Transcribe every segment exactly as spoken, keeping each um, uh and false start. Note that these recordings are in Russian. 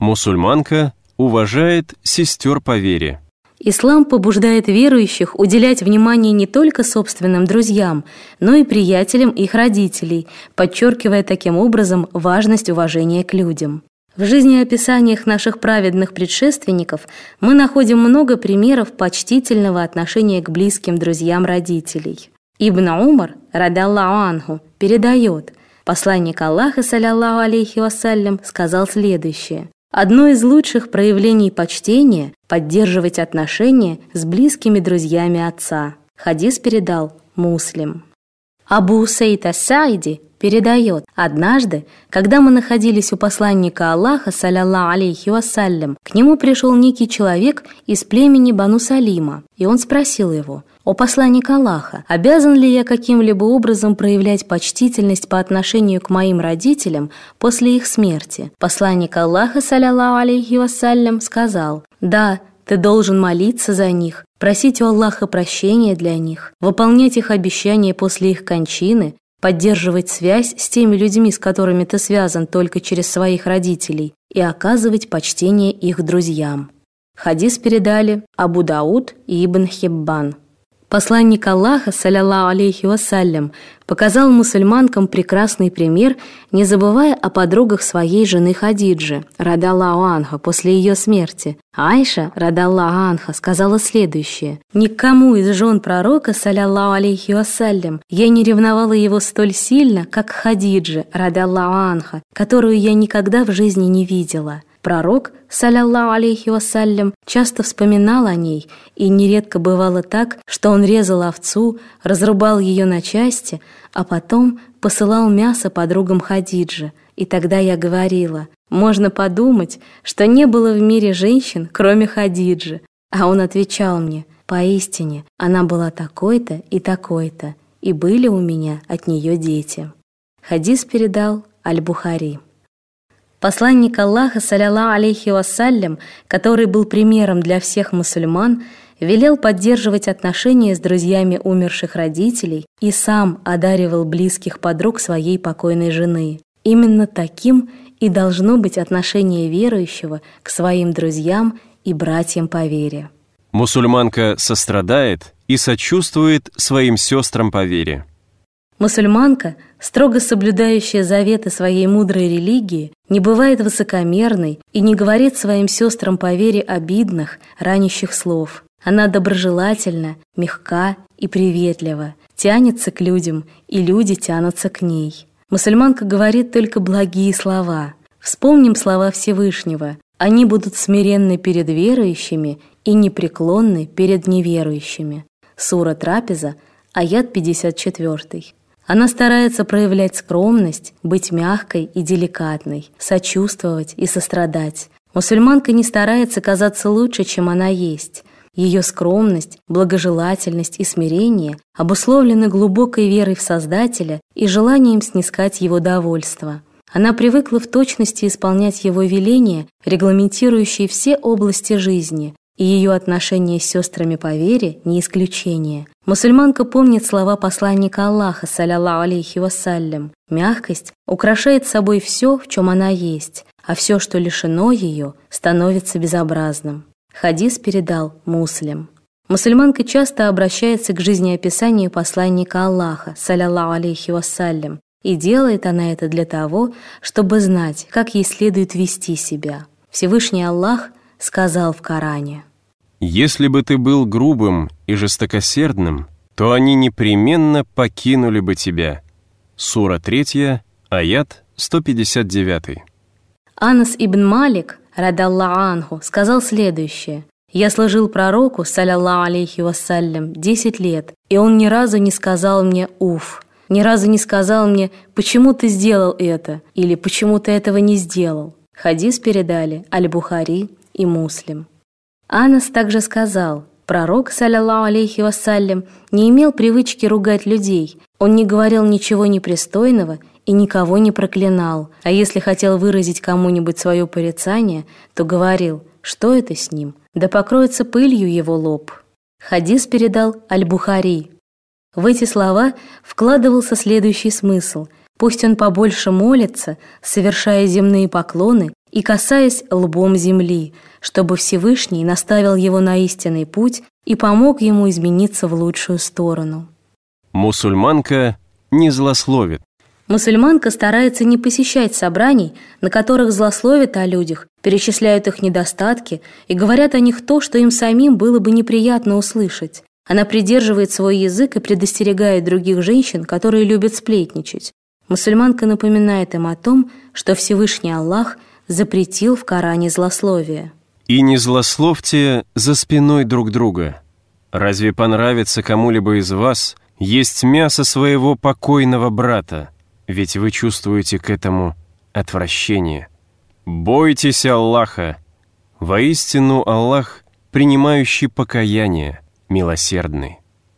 Мусульманка уважает сестер по вере. Ислам побуждает верующих уделять внимание не только собственным друзьям, но и приятелям их родителей, подчеркивая таким образом важность уважения к людям. В жизнеописаниях наших праведных предшественников мы находим много примеров почтительного отношения к близким друзьям родителей. Ибн Умар, радаллаху анху, передает: посланник Аллаха, салляллаху алейхи вассалям, сказал следующее: «Одно из лучших проявлений почтения – поддерживать отношения с близкими друзьями отца». Хадис передал Муслим. Абу Усейд ас-Саиди передает: однажды, когда мы находились у посланника Аллаха, салляллаху алейхи вассалям, к нему пришел некий человек из племени Бану Салима, и он спросил его: «О посланник Аллаха, обязан ли я каким-либо образом проявлять почтительность по отношению к моим родителям после их смерти?» Посланник Аллаха, салляллаху алейхи вассалям, сказал: «Да, ты должен молиться за них, просить у Аллаха прощения для них, выполнять их обещания после их кончины, поддерживать связь с теми людьми, с которыми ты связан только через своих родителей, и оказывать почтение их друзьям». Хадис передали Абу Дауд и Ибн Хиббан. Посланник Аллаха, салляллаху алейхи вассалям, показал мусульманкам прекрасный пример, не забывая о подругах своей жены Хадиджи, радаллаху анха, после ее смерти. Айша, радаллаху анха, сказала следующее: «Никому из жен пророка, салляллаху алейхи вассалям, я не ревновала его столь сильно, как Хадиджи, радаллаху анха, которую я никогда в жизни не видела». Пророк, салляллаху алейхи вассалям, часто вспоминал о ней, и нередко бывало так, что он резал овцу, разрубал ее на части, а потом посылал мясо подругам Хадиджи. И тогда я говорила: можно подумать, что не было в мире женщин, кроме Хадиджи. А он отвечал мне: поистине, она была такой-то и такой-то, и были у меня от нее дети. Хадис передал Аль-Бухари. Посланник Аллаха, салляллаху алейхи вассалям, который был примером для всех мусульман, велел поддерживать отношения с друзьями умерших родителей и сам одаривал близких подруг своей покойной жены. Именно таким и должно быть отношение верующего к своим друзьям и братьям по вере. Мусульманка сострадает и сочувствует своим сестрам по вере. Мусульманка, строго соблюдающая заветы своей мудрой религии, не бывает высокомерной и не говорит своим сестрам по вере обидных, ранящих слов. Она доброжелательна, мягка и приветлива, тянется к людям, и люди тянутся к ней. Мусульманка говорит только благие слова. Вспомним слова Всевышнего: «Они будут смиренны перед верующими и непреклонны перед неверующими». Сура Трапеза, аят пятьдесят четыре. Она старается проявлять скромность, быть мягкой и деликатной, сочувствовать и сострадать. Мусульманка не старается казаться лучше, чем она есть. Ее скромность, благожелательность и смирение обусловлены глубокой верой в Создателя и желанием снискать Его довольство. Она привыкла в точности исполнять Его веления, регламентирующие все области жизни, и ее отношения с сестрами по вере не исключение. Мусульманка помнит слова посланника Аллаха, салляллаху алейхи вассалям: «Мягкость украшает собой все, в чем она есть, а все, что лишено ее, становится безобразным». Хадис передал Муслим. Мусульманка часто обращается к жизнеописанию посланника Аллаха, салляллаху алейхи вассалям, и делает она это для того, чтобы знать, как ей следует вести себя. Всевышний Аллах сказал в Коране: «Если бы ты был грубым и жестокосердным, то они непременно покинули бы тебя». Сура третья, аят сто пятьдесят девять. Анас ибн Малик, радаллаху анху, сказал следующее: «Я служил пророку, салляллаху алейхи вассалям, десять лет, и он ни разу не сказал мне «уф», ни разу не сказал мне «почему ты сделал это» или «почему ты этого не сделал». Хадис передали Аль-Бухари и Муслим. Анас также сказал: пророк, салляллаху алейхи вассалям, не имел привычки ругать людей, он не говорил ничего непристойного и никого не проклинал, а если хотел выразить кому-нибудь свое порицание, то говорил: что это с ним? Да покроется пылью его лоб. Хадис передал Аль-Бухари. В эти слова вкладывался следующий смысл: пусть он побольше молится, совершая земные поклоны и касаясь лбом земли, чтобы Всевышний наставил его на истинный путь и помог ему измениться в лучшую сторону. Мусульманка не злословит. Мусульманка старается не посещать собраний, на которых злословят о людях, перечисляют их недостатки и говорят о них то, что им самим было бы неприятно услышать. Она придерживает свой язык и предостерегает других женщин, которые любят сплетничать. Мусульманка напоминает им о том, что Всевышний Аллах запретил в Коране злословие. И не злословьте за спиной друг друга. Разве понравится кому-либо из вас есть мясо своего покойного брата? Ведь вы чувствуете к этому отвращение. Бойтесь Аллаха. Воистину Аллах, принимающий покаяние, милосердный.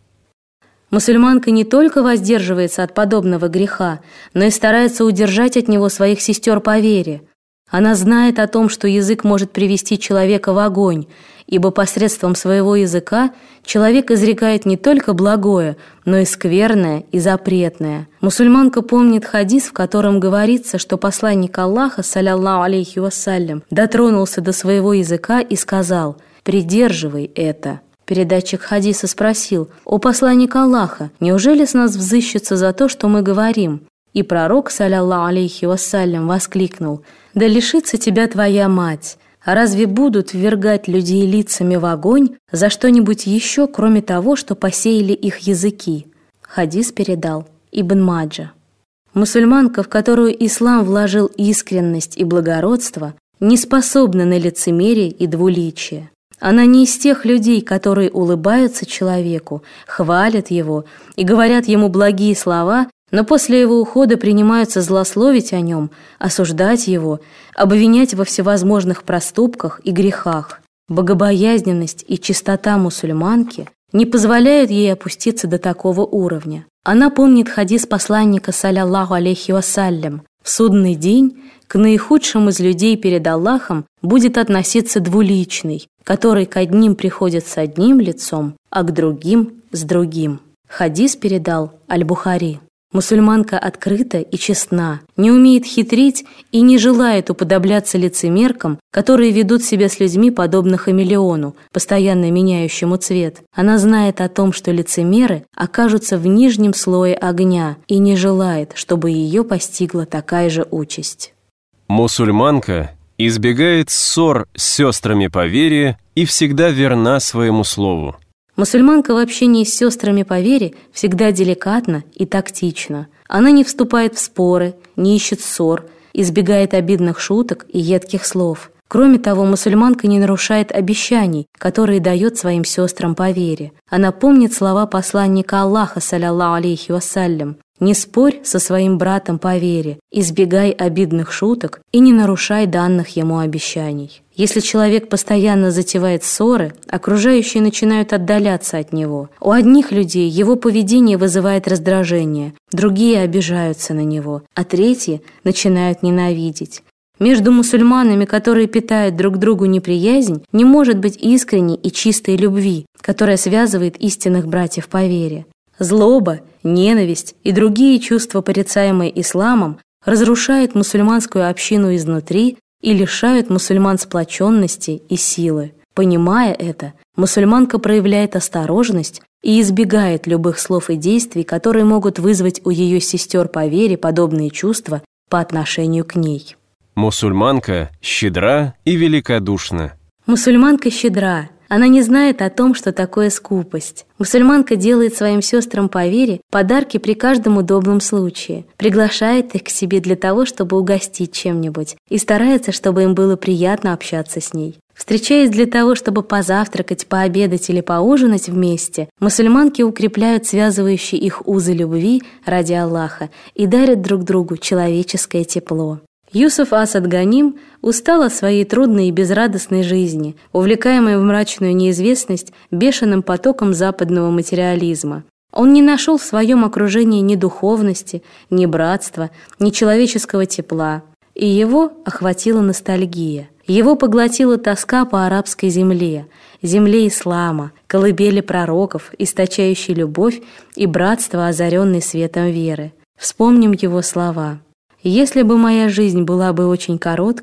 Мусульманка не только воздерживается от подобного греха, но и старается удержать от него своих сестер по вере. Она знает о том, что язык может привести человека в огонь, ибо посредством своего языка человек изрекает не только благое, но и скверное и запретное. Мусульманка помнит хадис, в котором говорится, что посланник Аллаха, салляллаху алейхи вассалям, дотронулся до своего языка и сказал: «Придерживай это». Передатчик хадиса спросил: «О посланник Аллаха, неужели с нас взыщется за то, что мы говорим?» И пророк, салляллаху алейхи вассалям, воскликнул: «Да лишится тебя твоя мать! А разве будут ввергать людей лицами в огонь за что-нибудь еще, кроме того, что посеяли их языки?» Хадис передал Ибн Маджа. Мусульманка, в которую ислам вложил искренность и благородство, не способна на лицемерие и двуличие. Она не из тех людей, которые улыбаются человеку, хвалят его и говорят ему благие слова, но после его ухода принимаются злословить о нем, осуждать его, обвинять во всевозможных проступках и грехах. Богобоязненность и чистота мусульманки не позволяют ей опуститься до такого уровня. Она помнит хадис посланника, салляллаху алейхи вассалям: «В судный день к наихудшим из людей перед Аллахом будет относиться двуличный, который к одним приходит с одним лицом, а к другим – с другим». Хадис передал Аль-Бухари. Мусульманка открыта и честна, не умеет хитрить и не желает уподобляться лицемеркам, которые ведут себя с людьми подобно хамелеону, постоянно меняющему цвет. Она знает о том, что лицемеры окажутся в нижнем слое огня, и не желает, чтобы ее постигла такая же участь. Мусульманка избегает ссор с сестрами по вере и всегда верна своему слову. Мусульманка в общении с сестрами по вере всегда деликатна и тактична. Она не вступает в споры, не ищет ссор, избегает обидных шуток и едких слов. Кроме того, мусульманка не нарушает обещаний, которые дает своим сестрам по вере. Она помнит слова посланника Аллаха, салляллаху алейхи вассалям: «Не спорь со своим братом по вере, избегай обидных шуток и не нарушай данных ему обещаний». Если человек постоянно затевает ссоры, окружающие начинают отдаляться от него. У одних людей его поведение вызывает раздражение, другие обижаются на него, а третьи начинают ненавидеть. Между мусульманами, которые питают друг другу неприязнь, не может быть искренней и чистой любви, которая связывает истинных братьев по вере. Злоба, ненависть и другие чувства, порицаемые исламом, разрушают мусульманскую общину изнутри и лишают мусульман сплоченности и силы. Понимая это, мусульманка проявляет осторожность и избегает любых слов и действий, которые могут вызвать у ее сестер по вере подобные чувства по отношению к ней. Мусульманка щедра и великодушна. Мусульманка щедра. Она не знает о том, что такое скупость. Мусульманка делает своим сестрам по вере подарки при каждом удобном случае, приглашает их к себе для того, чтобы угостить чем-нибудь, и старается, чтобы им было приятно общаться с ней. Встречаясь для того, чтобы позавтракать, пообедать или поужинать вместе, мусульманки укрепляют связывающие их узы любви ради Аллаха и дарят друг другу человеческое тепло. Юсуф ас-Ад-Ганим устал от своей трудной и безрадостной жизни, увлекаемой в мрачную неизвестность бешеным потоком западного материализма. Он не нашел в своем окружении ни духовности, ни братства, ни человеческого тепла, и его охватила ностальгия. Его поглотила тоска по арабской земле, земле ислама, колыбели пророков, источающей любовь и братство, озаренной светом веры. Вспомним его слова: «Если бы моя жизнь была бы очень короткой,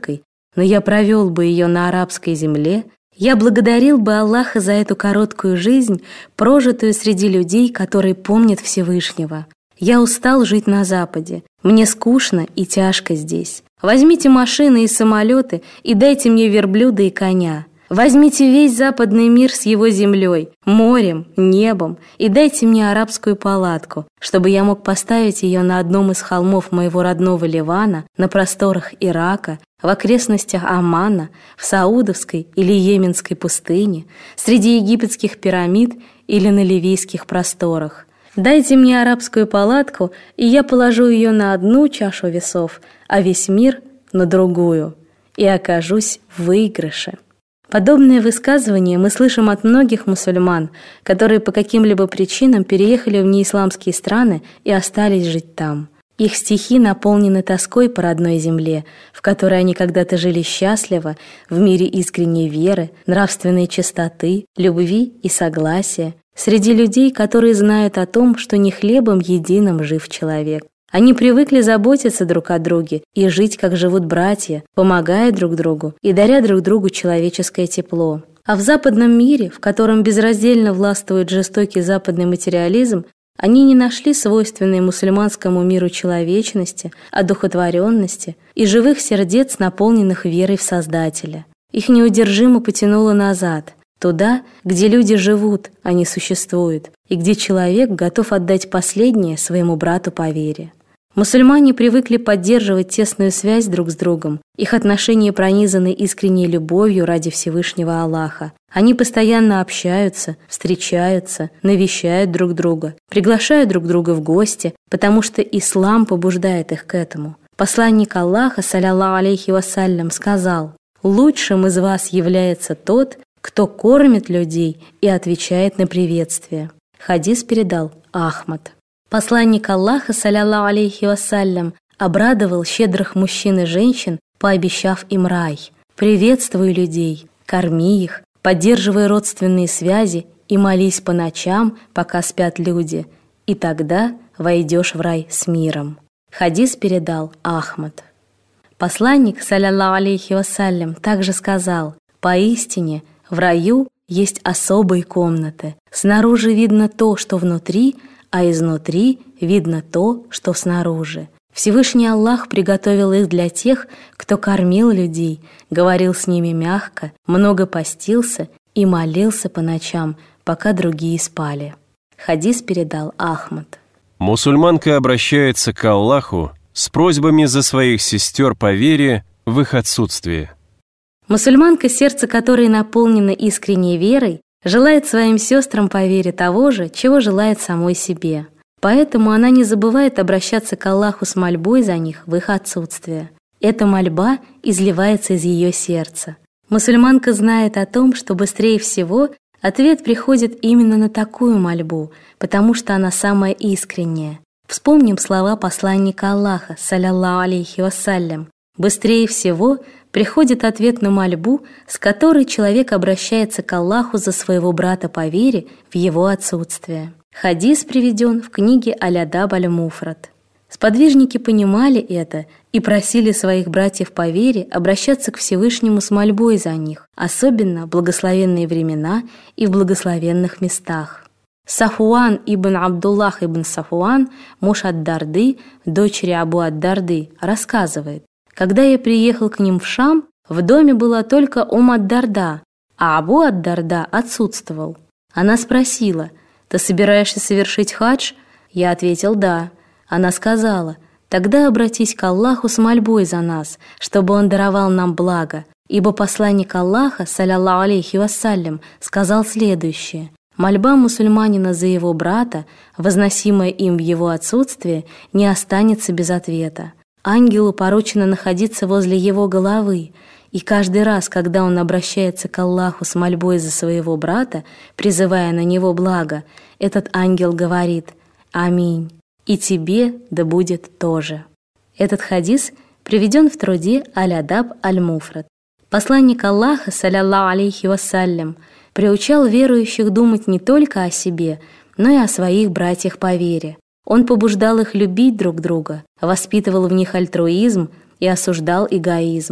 но я провел бы ее на арабской земле, я благодарил бы Аллаха за эту короткую жизнь, прожитую среди людей, которые помнят Всевышнего. Я устал жить на Западе. Мне скучно и тяжко здесь. Возьмите машины и самолеты и дайте мне верблюда и коня. Возьмите весь западный мир с его землей, морем, небом и дайте мне арабскую палатку, чтобы я мог поставить ее на одном из холмов моего родного Ливана, на просторах Ирака, в окрестностях Омана, в Саудовской или Йеменской пустыне, среди египетских пирамид или на ливийских просторах. Дайте мне арабскую палатку, и я положу ее на одну чашу весов, а весь мир — на другую, и окажусь в выигрыше. Подобные высказывания мы слышим от многих мусульман, которые по каким-либо причинам переехали в неисламские страны и остались жить там. Их стихи наполнены тоской по родной земле, в которой они когда-то жили счастливо, в мире искренней веры, нравственной чистоты, любви и согласия, среди людей, которые знают о том, что не хлебом единым жив человек. Они привыкли заботиться друг о друге и жить, как живут братья, помогая друг другу и даря друг другу человеческое тепло. А в западном мире, в котором безраздельно властвует жестокий западный материализм, они не нашли свойственной мусульманскому миру человечности, одухотворенности и живых сердец, наполненных верой в Создателя. Их неудержимо потянуло назад, туда, где люди живут, а не существуют, и где человек готов отдать последнее своему брату по вере. Мусульмане привыкли поддерживать тесную связь друг с другом. Их отношения пронизаны искренней любовью ради Всевышнего Аллаха. Они постоянно общаются, встречаются, навещают друг друга, приглашают друг друга в гости, потому что ислам побуждает их к этому. Посланник Аллаха, салляллаху алейхи вассалям, сказал: «Лучшим из вас является тот, кто кормит людей и отвечает на приветствие». Хадис передал Ахмад. Посланник Аллаха, салляллаху алейхи вассалям, обрадовал щедрых мужчин и женщин, пообещав им рай. «Приветствуй людей, корми их, поддерживай родственные связи и молись по ночам, пока спят люди, и тогда войдешь в рай с миром». Хадис передал Ахмад. Посланник, салляллаху алейхи вассалям, также сказал: «Поистине, в раю есть особые комнаты. Снаружи видно то, что внутри, а изнутри видно то, что снаружи. Всевышний Аллах приготовил их для тех, кто кормил людей, говорил с ними мягко, много постился и молился по ночам, пока другие спали». Хадис передал Ахмад. Мусульманка обращается к Аллаху с просьбами за своих сестер по вере в их отсутствие. Мусульманка, сердце которой наполнено искренней верой, желает своим сестрам по вере того же, чего желает самой себе. Поэтому она не забывает обращаться к Аллаху с мольбой за них в их отсутствие. Эта мольба изливается из ее сердца. Мусульманка знает о том, что быстрее всего ответ приходит именно на такую мольбу, потому что она самая искренняя. Вспомним слова посланника Аллаха, салляллаху алейхи вассалям. Быстрее всего приходит ответ на мольбу, с которой человек обращается к Аллаху за своего брата по вере в его отсутствие. Хадис приведен в книге Аль-Адаб Аль-Муфрад. Сподвижники понимали это и просили своих братьев по вере обращаться к Всевышнему с мольбой за них, особенно в благословенные времена и в благословенных местах. Сафуан ибн Абдуллах ибн Сафуан, муж ад-Дарды, дочери Абу ад-Дарды, рассказывает: «Когда я приехал к ним в Шам, в доме была только Ум ад-Дарда, а Абу ад-Дарда отсутствовал. Она спросила: «Ты собираешься совершить хадж?» Я ответил: «Да». Она сказала: «Тогда обратись к Аллаху с мольбой за нас, чтобы Он даровал нам благо, ибо посланник Аллаха, салляллаху алейхи вассалям, сказал следующее: мольба мусульманина за его брата, возносимая им в его отсутствие, не останется без ответа. Ангелу поручено находиться возле его головы, и каждый раз, когда он обращается к Аллаху с мольбой за своего брата, призывая на него благо, этот ангел говорит: «Аминь, и тебе да будет тоже». Этот хадис приведен в труде Аль-Адаб Аль-Муфрад. Посланник Аллаха, салляллаху алейхи вассалям, приучал верующих думать не только о себе, но и о своих братьях по вере. Он побуждал их любить друг друга, воспитывал в них альтруизм и осуждал эгоизм.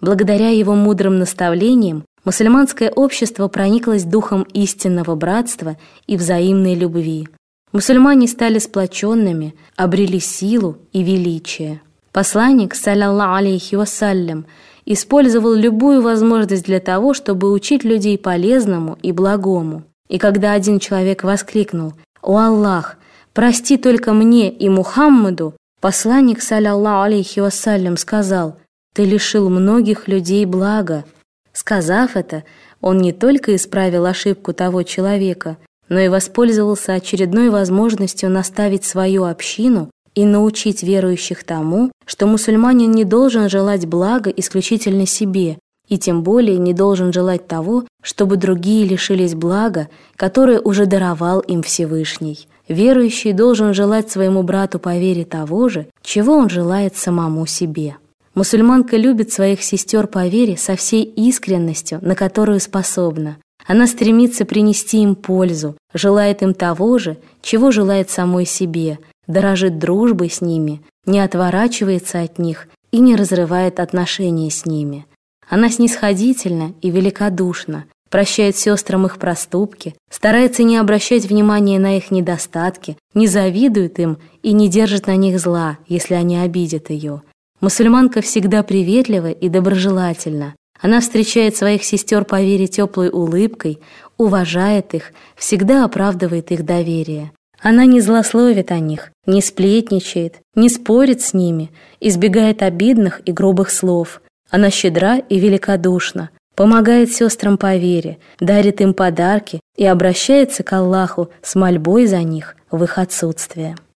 Благодаря его мудрым наставлениям мусульманское общество прониклось духом истинного братства и взаимной любви. Мусульмане стали сплоченными, обрели силу и величие. Посланник, саллаллаху алейхи вассалям, использовал любую возможность для того, чтобы учить людей полезному и благому. И когда один человек воскликнул: «О Аллах, прости только мне и Мухаммаду», посланник, саллаллаху алейхи вассалям, сказал: «Ты лишил многих людей блага». Сказав это, он не только исправил ошибку того человека, но и воспользовался очередной возможностью наставить свою общину и научить верующих тому, что мусульманин не должен желать блага исключительно себе, и тем более не должен желать того, чтобы другие лишились блага, которое уже даровал им Всевышний. Верующий должен желать своему брату по вере того же, чего он желает самому себе. Мусульманка любит своих сестер по вере со всей искренностью, на которую способна. Она стремится принести им пользу, желает им того же, чего желает самой себе, дорожит дружбой с ними, не отворачивается от них и не разрывает отношения с ними. Она снисходительна и великодушна, прощает сестрам их проступки, старается не обращать внимания на их недостатки, не завидует им и не держит на них зла, если они обидят ее. Мусульманка всегда приветлива и доброжелательна. Она встречает своих сестер по вере теплой улыбкой, уважает их, всегда оправдывает их доверие. Она не злословит о них, не сплетничает, не спорит с ними, избегает обидных и грубых слов. Она щедра и великодушна, помогает сестрам по вере, дарит им подарки и обращается к Аллаху с мольбой за них в их отсутствие.